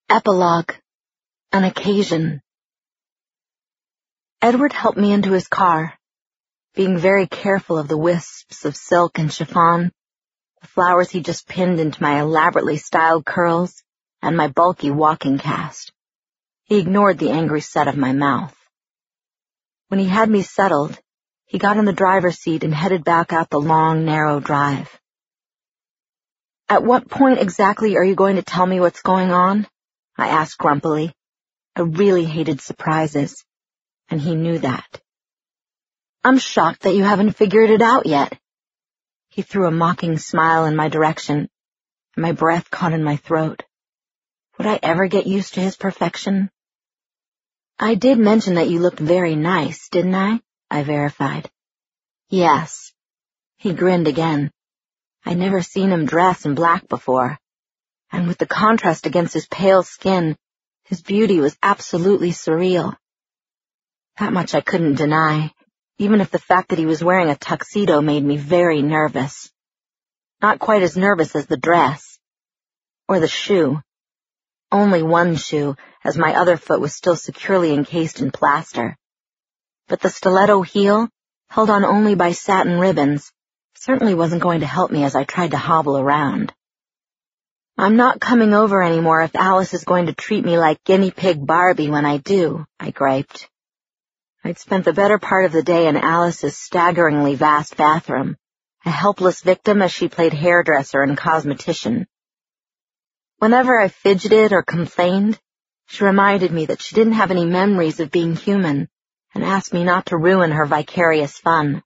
Epilogue. An occasion. Edward helped me into his car, being very careful of the wisps of silk and chiffon, the flowers he just pinned into my elaborately styled curls, and my bulky walking cast. He ignored the angry set of my mouth. When he had me settled, he got in the driver's seat and headed back out the long, narrow drive. "At what point exactly are you going to tell me what's going on?" I asked grumpily. I really hated surprises, and he knew that. "I'm shocked that you haven't figured it out yet." He threw a mocking smile in my direction, and my breath caught in my throat. Would I ever get used to his perfection? "I did mention that you looked very nice, didn't I?" I verified. "Yes." He grinned again. I'd never seen him dress in black before, and with the contrast against his pale skin, his beauty was absolutely surreal. That much I couldn't deny, even if the fact that he was wearing a tuxedo made me very nervous. Not quite as nervous as the dress. Or the shoe. Only one shoe, as my other foot was still securely encased in plaster. But the stiletto heel, held on only by satin ribbons, certainly wasn't going to help me as I tried to hobble around. "I'm not coming over anymore if Alice is going to treat me like guinea pig Barbie when I do," I griped. I'd spent the better part of the day in Alice's staggeringly vast bathroom, a helpless victim as she played hairdresser and cosmetician. Whenever I fidgeted or complained, she reminded me that she didn't have any memories of being human and asked me not to ruin her vicarious fun.